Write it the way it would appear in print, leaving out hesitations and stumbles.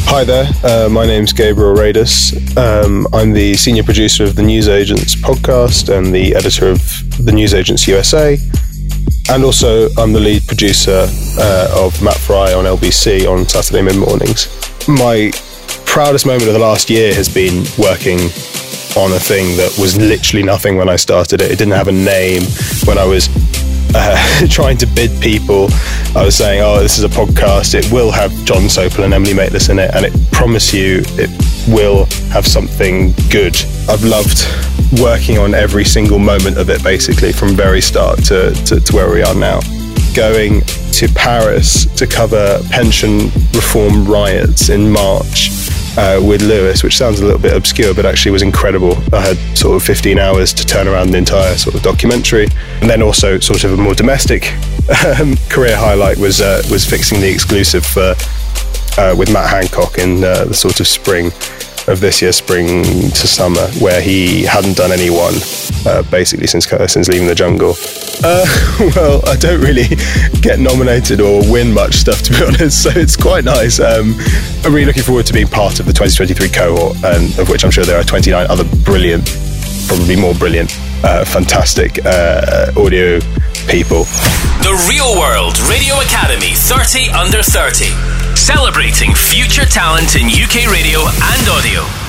Hi there, my name's Gabriel Radis. I'm the senior producer of the Newsagents podcast and the editor of the Newsagents USA. And also, I'm the lead producer of Matt Fry on LBC on Saturday mid-mornings. My proudest moment of the last year has been working on a thing that was literally nothing when I started it. It didn't have a name. When I was trying to bid people, I was saying, oh, this is a podcast, it will have John Sopel and Emily Maitlis in it, and it promise you it will have something good. I've loved working on every single moment of it, basically, from very start to where we are now. Going to Paris to cover pension reform riots in March with Lewis, which sounds a little bit obscure, but actually was incredible. I had sort of 15 hours to turn around the entire sort of documentary. And then also sort of a more domestic career highlight was fixing the exclusive with Matt Hancock in the sort of spring of this year, spring to summer, where he hadn't done any one basically since Leaving the Jungle. Well, I don't really get nominated or win much stuff, to be honest, so it's quite nice. I'm really looking forward to being part of the 2023 cohort, of which I'm sure there are 29 other brilliant, probably more brilliant, fantastic audio people. The Real World Radio Academy 30 Under 30. Celebrating future talent in UK radio and audio.